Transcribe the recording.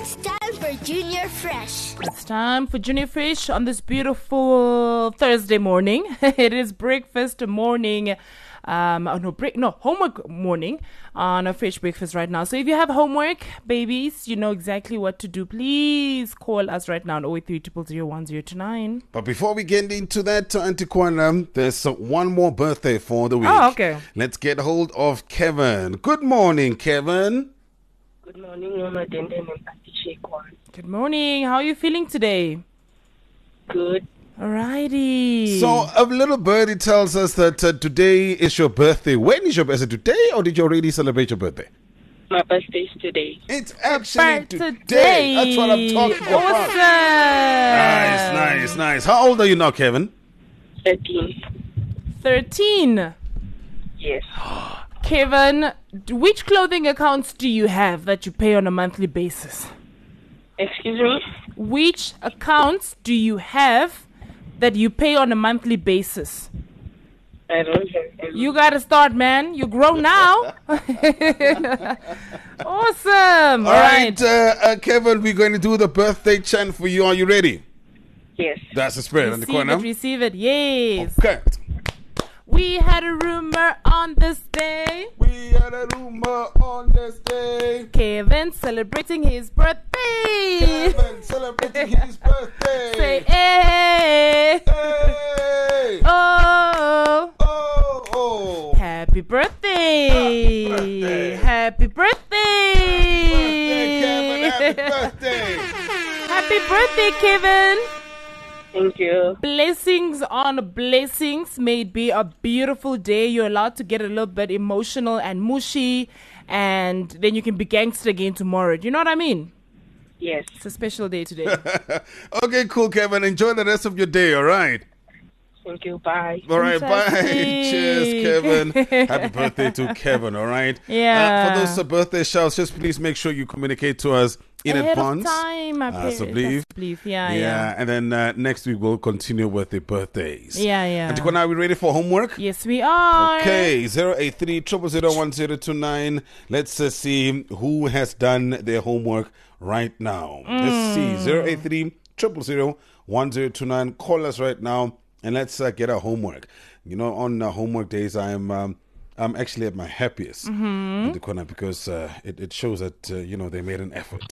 It's time for Junior Fresh. It's time for Junior Fresh on this beautiful Thursday morning. It is breakfast morning. Homework morning on a Fresh Breakfast right now. So if you have homework, babies, you know exactly what to do. Please call us right now on 083-000-1029. But before we get into that, Auntie Kwana, there's one more birthday for the week. Oh, okay. Let's get hold of Kevin. Good morning, Kevin. Good morning, Mama Denden and Auntie Shekwan. Good morning. How are you feeling today? Good. Alrighty. So a little birdie tells us that today is your birthday. When is your birthday? Today, or did you already celebrate your birthday? My birthday is today. It's actually Today. today. That's what I'm talking about. Awesome. Nice. How old are you now, Kevin? 13. 13. Yes. Kevin, which clothing accounts do you have that you pay on a monthly basis? Excuse me? Which accounts do you have that you pay on a monthly basis? I don't have any. You gotta start, man. You're grown now. Awesome. All right, Kevin, we're going to do the birthday chant for you. Are you ready? Yes. That's the spirit. Receive it. Yes. Okay. We had a rumor on this day. We had a rumor on this day. Kevin celebrating his birthday. Kevin celebrating his birthday. Say, hey. Hey. Oh. Oh. Happy birthday. Happy birthday. Kevin. Happy birthday. Happy birthday, Kevin. Thank you. Blessings on blessings. May it be a beautiful day. You're allowed to get a little bit emotional and mushy, and then you can be gangster again tomorrow. Do you know what I mean? Yes. It's a special day today. Okay, cool, Kevin. Enjoy the rest of your day, all right? Thank you. Bye. All right, bye. Fantastic. Cheers, Kevin. Happy birthday to Kevin, all right? Yeah. For those birthday shouts, just please make sure you communicate to us in Ahead advance. of time, So believe. Yeah. And then next week we'll continue with the birthdays. Yeah. And Tikwana, are we ready for homework? Yes, we are. Okay, 083-000-1029. Let's see who has done their homework right now. Let's see, 083-000-1029. Call us right now and let's get our homework. You know, on homework days, I'm actually at my happiest, Tikwana, because it shows that they made an effort.